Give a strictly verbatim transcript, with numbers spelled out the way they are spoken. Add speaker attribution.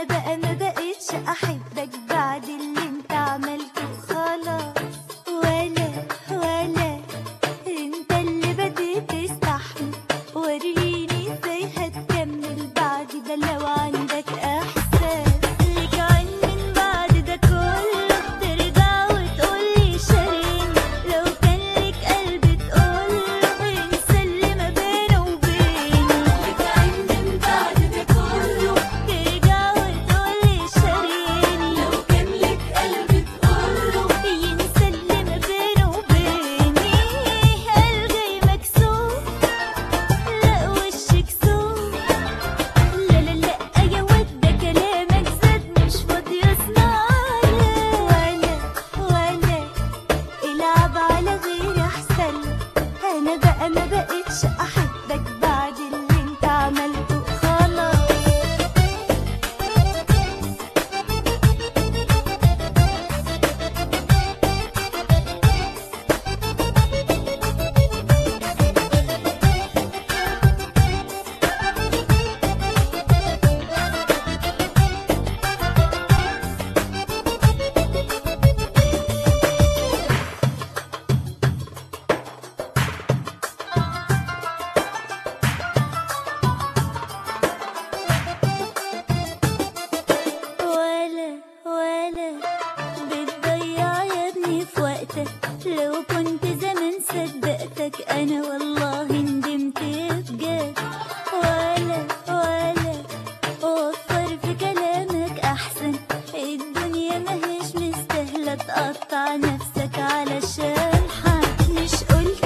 Speaker 1: انا بقى ما بقتش احبك بعد اللي انت عملته خلاص. ولا ولا انت اللي بديت تستحمل، وريني ازاي هتكمل بعد ده لو عندك احساس. ليك عين من بعد ده كله ترجع وتقولي شاريني، لو كان ليك قلب تقوله انسى اللي ما بينه وبيني. ليك عين من بعد ده كله ترجع وتقولي شاريني، لو كان ليك قلب تقوله ينسى اللي ما بينه وبيني. قلبي مكسور لا وشك سور، لا لا لا يا ود ده كلامك زاد مش فاضي اسمعلك. ولا ولا العب على غيري احسن لك، انا بقى ما بقتش احبك بعد اللي انت عملته خلاص. ولا ولا بتضيع يا ابني في وقتك، لو كنت زمان صدقتك انا والله ندمت بجد. ولا ولا وفر في كلامك احسن، الدنيا ماهيش مستاهله تقطع نفسك علشان حد. مش قلت